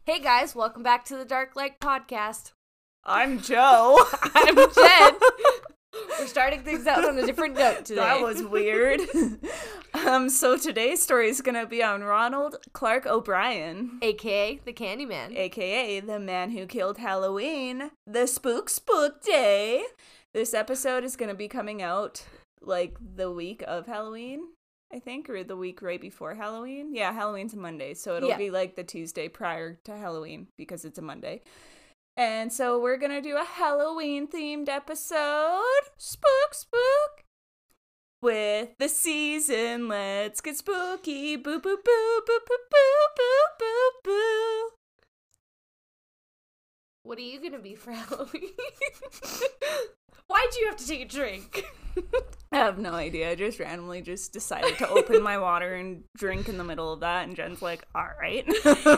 Hey guys, welcome back to the Dark Light Podcast. I'm Joe. I'm Jen. We're starting things out on a different note today. That was weird. So today's story is going to be on Ronald Clark O'Brien. AKA the Candyman. AKA the man who killed Halloween, the spook day. This episode is going to be coming out like the week of Halloween, I think, or the week right before Halloween. Yeah, Halloween's a Monday, so it'll be like the Tuesday prior to Halloween because it's a Monday. And so we're gonna do a Halloween-themed episode, Spook, with the season. Let's get spooky, boo, boo, boo, boo, boo, boo, boo, boo, boo. What are you gonna be for Halloween? Why'd you have to take a drink? I have no idea. I just randomly decided to open my water and drink in the middle of that, and Jen's like, all right.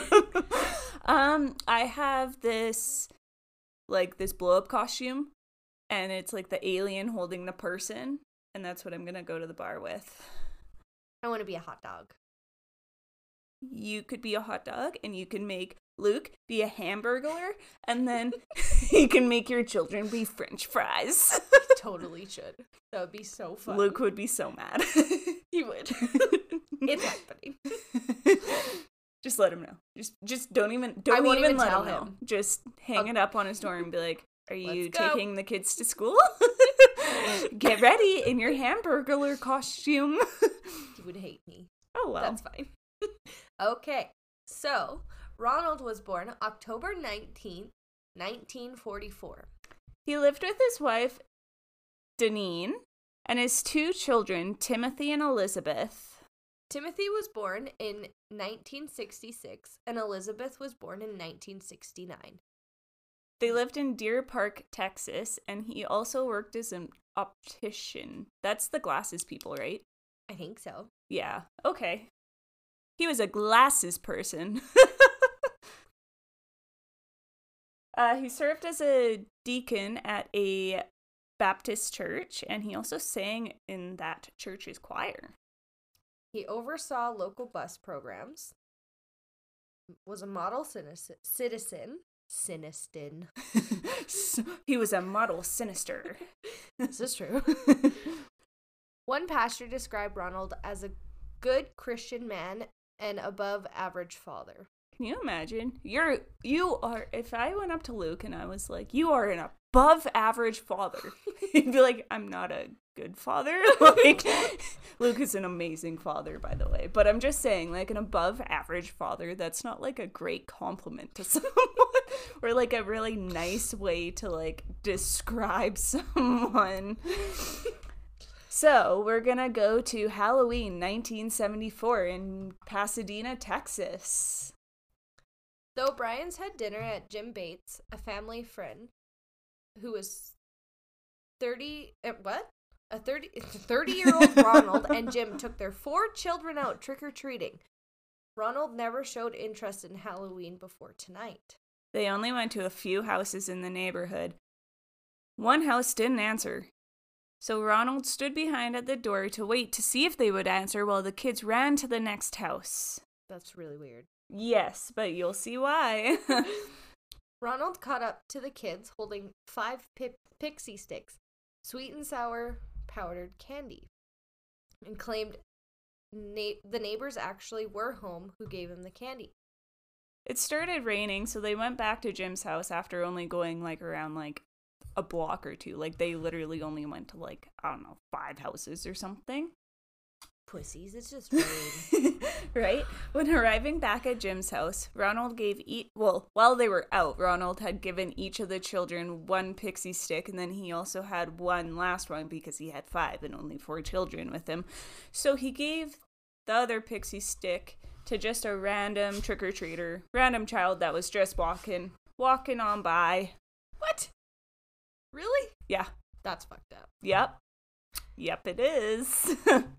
I have this blow-up costume, and it's like the alien holding the person, and that's what I'm gonna go to the bar with. I want to be a hot dog. You could be a hot dog, and you can make Luke be a hamburger, and then you can make your children be French fries. Totally should. That would be so fun. Luke would be so mad. He would. It's happening. Just let him know. Just don't even let him know. Just hang it up on his door and be like, "Are you taking the kids to school? Get ready in your hamburger costume." He would hate me. Oh well. That's fine. Okay. So, Ronald was born October 19th, 1944. He lived with his wife, Deneen, and his two children, Timothy and Elizabeth. Timothy was born in 1966, and Elizabeth was born in 1969. They lived in Deer Park, Texas, and he also worked as an optician. That's the glasses people, right? I think so. Yeah, okay. He was a glasses person. He served as a deacon at a Baptist church, and he also sang in that church's choir. He oversaw local bus programs, was a model citizen. He was a model sinister. This is true. One pastor described Ronald as a good Christian man and above average father. Can you imagine? You are, if I went up to Luke and I was like, you are an above average father, he'd be like, I'm not a good father. Like, Luke is an amazing father, by the way, but I'm just saying, like, an above average father, that's not like a great compliment to someone or like a really nice way to like describe someone. So we're gonna go to Halloween 1974 in Pasadena, Texas. The O'Briens had dinner at Jim Bates, a family friend who was 30-year-old Ronald and Jim took their 4 children out trick-or-treating. Ronald never showed interest in Halloween before tonight. They only went to a few houses in the neighborhood. One house didn't answer, so Ronald stood behind at the door to wait to see if they would answer while the kids ran to the next house. That's really weird. Yes, but you'll see why. Ronald caught up to the kids holding 5 pixie sticks, sweet and sour powdered candy, and claimed the neighbors actually were home who gave him the candy. It started raining, so they went back to Jim's house after only going like around like a block or two. Like they literally only went to like, I don't know, 5 houses or something. Pussies, it's just rain. Right? When arriving back at Jim's house, Ronald gave while they were out, Ronald had given each of the children 1 pixie stick, and then he also had one last one because he had 5 and only 4 children with him. So he gave the other pixie stick to just a random trick-or-treater, random child that was just walking on by. What? Really? Yeah. That's fucked up. Yep, it is.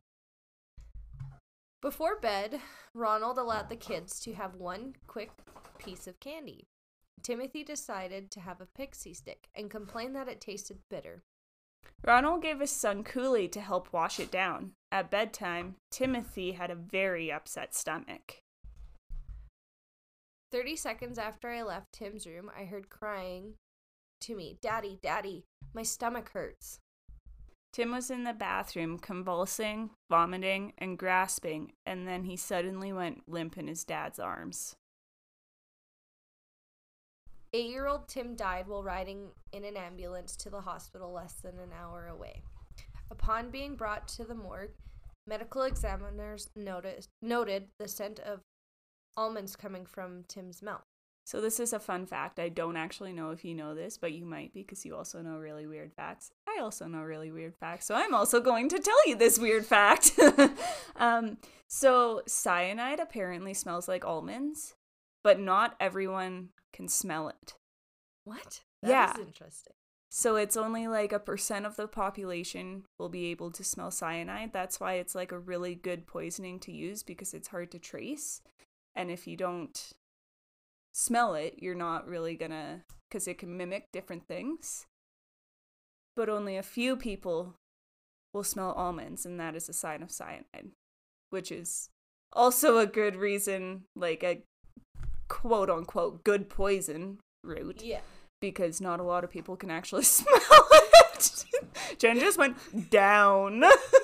Before bed, Ronald allowed the kids to have 1 quick piece of candy. Timothy decided to have a pixie stick and complained that it tasted bitter. Ronald gave his son Kool-Aid to help wash it down. At bedtime, Timothy had a very upset stomach. 30 seconds after I left Tim's room, I heard crying to me, "Daddy, Daddy, my stomach hurts." Tim was in the bathroom, convulsing, vomiting, and grasping, and then he suddenly went limp in his dad's arms. 8-year-old Tim died while riding in an ambulance to the hospital less than an hour away. Upon being brought to the morgue, medical examiners noted the scent of almonds coming from Tim's mouth. So this is a fun fact. I don't actually know if you know this, but you might because you also know really weird facts. I also know really weird facts, so I'm also going to tell you this weird fact. So cyanide apparently smells like almonds, but not everyone can smell it. What? Yeah. That is interesting. So it's only like 1% of the population will be able to smell cyanide. That's why it's like a really good poisoning to use because it's hard to trace. And if you don't smell it, you're not really gonna, because it can mimic different things. But only a few people will smell almonds, and that is a sign of cyanide, which is also a good reason, like a quote unquote good poison route. Yeah. Because not a lot of people can actually smell it. Jen just went down.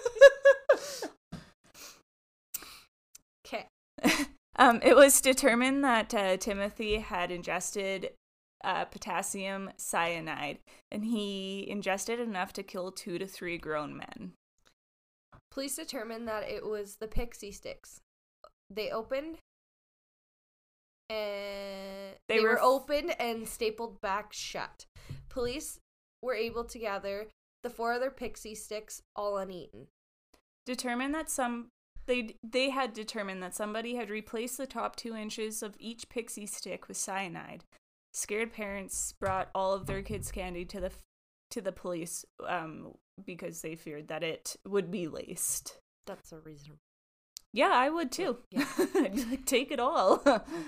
Okay. It was determined that Timothy had ingested potassium cyanide, and he ingested enough to kill 2 to 3 grown men. Police determined that it was the pixie sticks. They opened and they were opened and stapled back shut. Police were able to gather the 4 other pixie sticks, all uneaten. Determined that they had determined that somebody had replaced the top 2 inches of each pixie stick with cyanide. Scared parents brought all of their kids' candy to the police because they feared that it would be laced. That's a reason. Yeah, I would too. Yeah. I'd be like, take it all.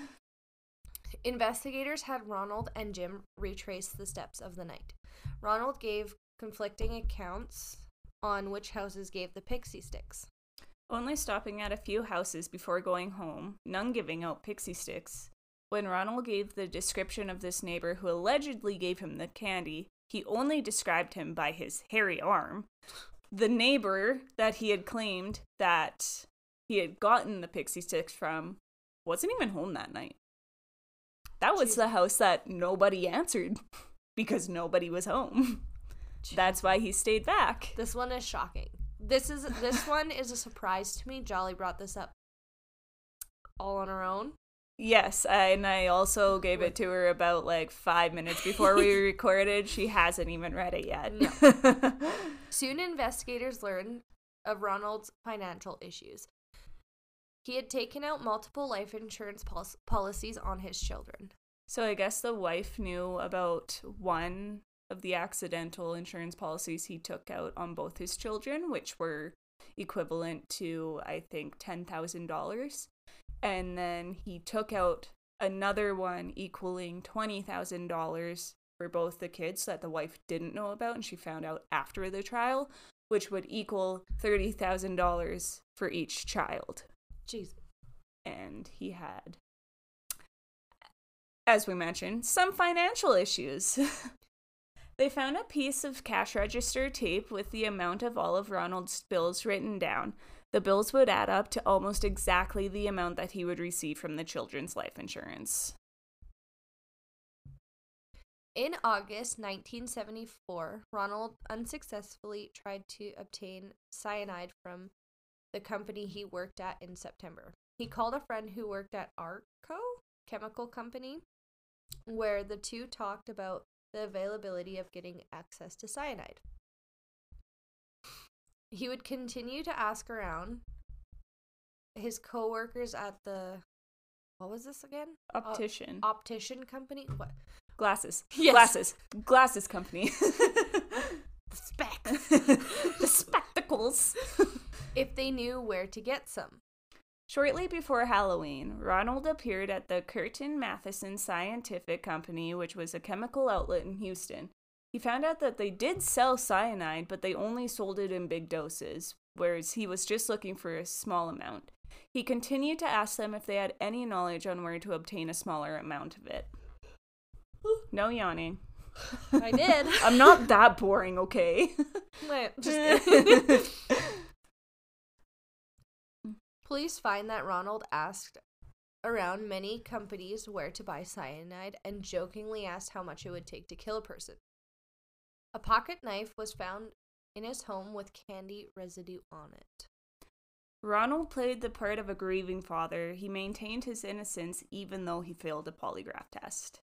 Investigators had Ronald and Jim retrace the steps of the night. Ronald gave conflicting accounts on which houses gave the pixie sticks. Only stopping at a few houses before going home, none giving out pixie sticks. When Ronald gave the description of this neighbor who allegedly gave him the candy, he only described him by his hairy arm. The neighbor that he had claimed that he had gotten the pixie sticks from wasn't even home that night. That was the house that nobody answered because nobody was home. That's why he stayed back. This one is shocking. This one is a surprise to me. Jolly brought this up all on her own. Yes, and I also gave it to her about like 5 minutes before we recorded. She hasn't even read it yet. No. Soon investigators learned of Ronald's financial issues. He had taken out multiple life insurance policies on his children. So I guess the wife knew about one of the accidental insurance policies he took out on both his children, which were equivalent to, I think, $10,000. And then he took out another one equaling $20,000 for both the kids that the wife didn't know about, and she found out after the trial, which would equal $30,000 for each child. Jeez. And he had, as we mentioned, some financial issues. They found a piece of cash register tape with the amount of all of Ronald's bills written down. The bills would add up to almost exactly the amount that he would receive from the children's life insurance. In August 1974, Ronald unsuccessfully tried to obtain cyanide from the company he worked at in September. He called a friend who worked at Arco Chemical Company, where the two talked about the availability of getting access to cyanide. He would continue to ask around his co-workers at the, what was this again? Optician. Optician company? What? Glasses. Yes. Glasses company. The specs. The spectacles. If they knew where to get some. Shortly before Halloween, Ronald appeared at the Curtin Matheson Scientific Company, which was a chemical outlet in Houston. He found out that they did sell cyanide, but they only sold it in big doses, whereas he was just looking for a small amount. He continued to ask them if they had any knowledge on where to obtain a smaller amount of it. No yawning. I did. I'm not that boring, okay? Wait, just kidding. Police find that Ronald asked around many companies where to buy cyanide and jokingly asked how much it would take to kill a person. A pocket knife was found in his home with candy residue on it. Ronald played the part of a grieving father. He maintained his innocence even though he failed a polygraph test.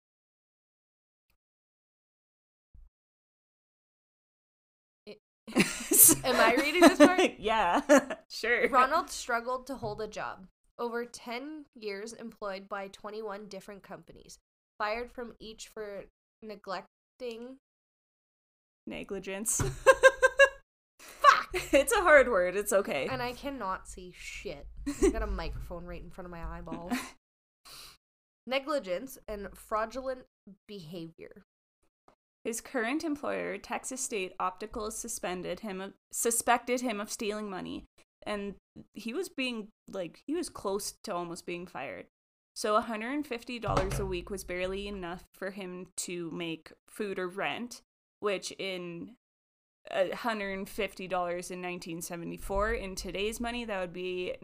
Am I reading this part? Yeah, sure. Ronald struggled to hold a job. Over 10 years employed by 21 different companies. Fired from each for neglecting... Negligence. Fuck! It's a hard word. It's okay. And I cannot see shit. I got a microphone right in front of my eyeballs. Negligence and fraudulent behavior. His current employer, Texas State Optical, suspected him of stealing money, and he was close to almost being fired. So $150 a week was barely enough for him to make food or rent, which in $150 in 1974, in today's money, that would be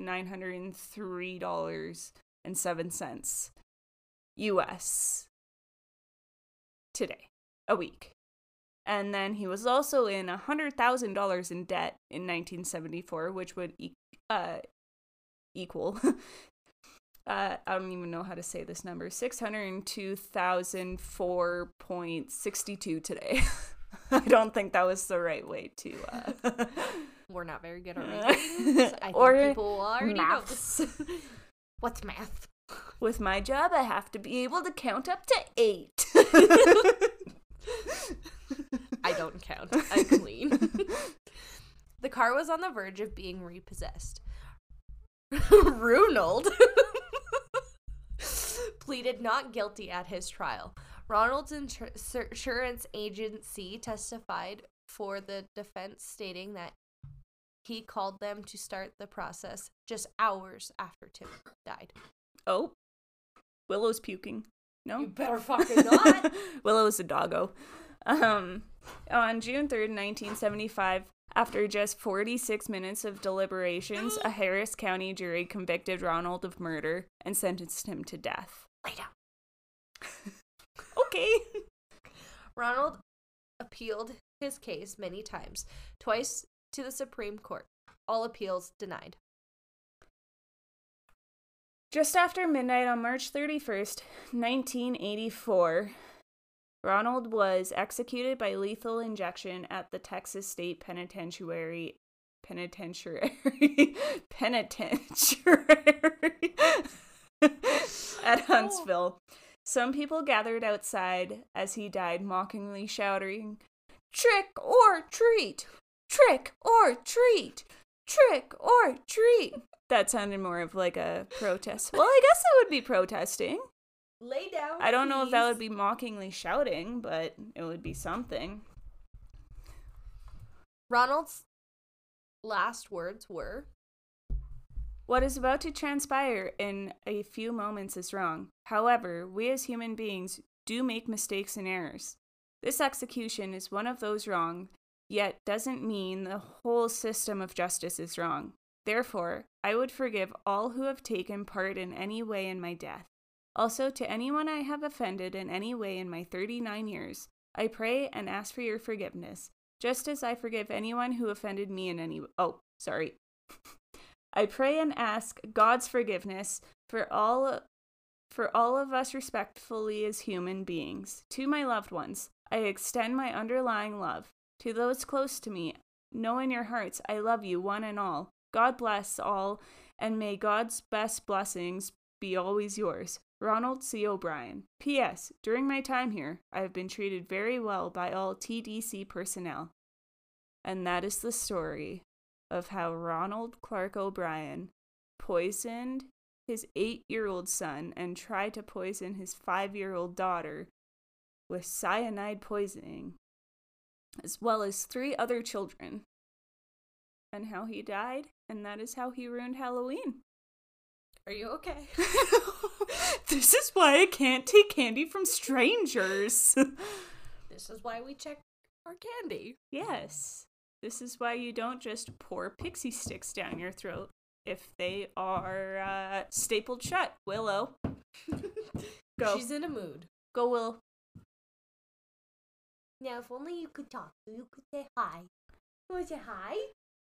$903.07 US today. A week. And then he was also in $100,000 in debt in 1974, which would equal I don't even know how to say this number, 602,004.62 today. I don't think that was the right way to We're not very good at reading. I think people will already know this. What's math? With my job, I have to be able to count up to 8. I don't count. I clean. The car was on the verge of being repossessed. Ronald pleaded not guilty at his trial. Ronald's insurance agency testified for the defense, stating that he called them to start the process just hours after Tim died. Oh, Willow's puking. No? You better fucking not. Willow is a doggo. On June 3rd, 1975, after just 46 minutes of deliberations, a Harris County jury convicted Ronald of murder and sentenced him to death. Lay down. Okay. Ronald appealed his case many times, twice to the Supreme Court. All appeals denied. Just after midnight on March 31st, 1984, Ronald was executed by lethal injection at the Texas State Penitentiary at Huntsville. Some people gathered outside as he died, mockingly shouting, "Trick or treat! Trick or treat! Trick or treat!" That sounded more of like a protest. Well, I guess it would be protesting. Lay down. I don't know if that would be mockingly shouting, but it would be something. Ronald's last words were, "What is about to transpire in a few moments is wrong. However, we as human beings do make mistakes and errors. This execution is one of those wrong, yet doesn't mean the whole system of justice is wrong. Therefore, I would forgive all who have taken part in any way in my death. Also, to anyone I have offended in any way in my 39 years, I pray and ask for your forgiveness, just as I forgive anyone who offended me in any way." Oh, sorry. "I pray and ask God's forgiveness for all of us respectfully as human beings. To my loved ones, I extend my underlying love. To those close to me, know in your hearts I love you one and all. God bless all, and may God's best blessings be always yours. Ronald C. O'Brien. P.S. During my time here, I have been treated very well by all TDC personnel." And that is the story of how Ronald Clark O'Brien poisoned his 8-year-old son and tried to poison his 5-year-old daughter with cyanide poisoning, as well as 3 other children, and how he died and that is how he ruined Halloween. Are you okay? This is why I can't take candy from strangers. This is why we check our candy. Yes. This is why you don't just pour pixie sticks down your throat if they are stapled shut. Willow. Go. She's in a mood. Go, Willow. Now, if only you could talk, so you could say hi. You want to say hi?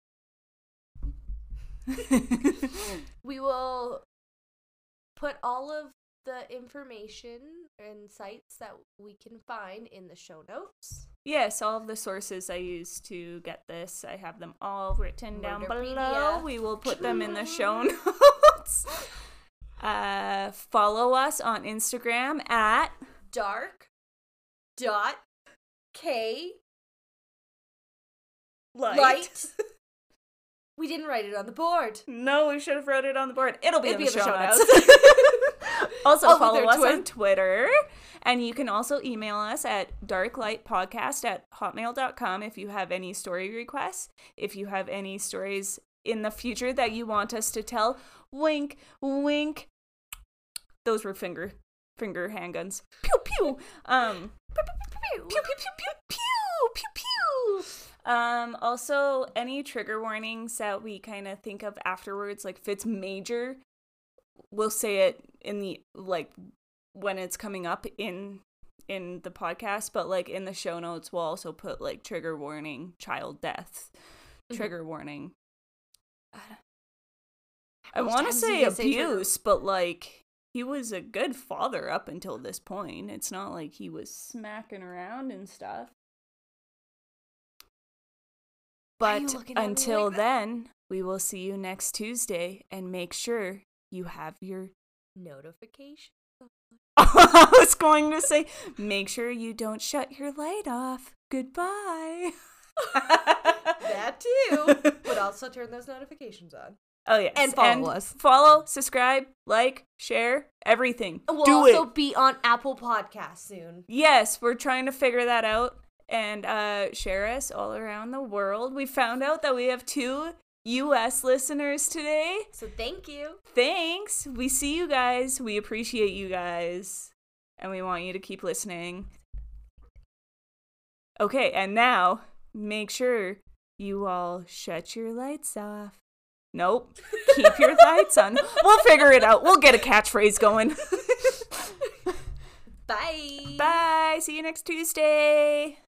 We will put all of the information and sites that we can find in the show notes. Yes, all of the sources I used to get this, I have them all written down below. Murderpedia. We will put them in the show notes. Follow us on Instagram at dark.k light. We didn't write it on the board. No, we should have wrote it on the board. It'll be in the show notes. Also, I'll follow be there us too. on Twitter. And you can also email us at darklightpodcast@hotmail.com if you have any story requests. If you have any stories in the future that you want us to tell. Wink, wink. Those were finger handguns. Pew, pew. Pew, pew, pew, pew, pew, pew, pew. Also, any trigger warnings that we kind of think of afterwards, like if it's major, we'll say it in the, like, when it's coming up in the podcast, but like in the show notes, we'll also put like trigger warning, child death, trigger warning. I want to say abuse, but like he was a good father up until this point. It's not like he was smacking around and stuff. But until then, we will see you next Tuesday, and make sure you have your notification. I was going to say, make sure you don't shut your light off. Goodbye. That too. But also turn those notifications on. Oh, yes. And follow us. Follow, subscribe, like, share, everything. We'll Do also it. be on Apple Podcasts soon. Yes, we're trying to figure that out. And share us all around the world. We found out that we have 2 U.S. listeners today. So thank you. Thanks. We see you guys. We appreciate you guys. And we want you to keep listening. Okay, and now, make sure you all shut your lights off. Nope. Keep your lights on. We'll figure it out. We'll get a catchphrase going. Bye. Bye. See you next Tuesday.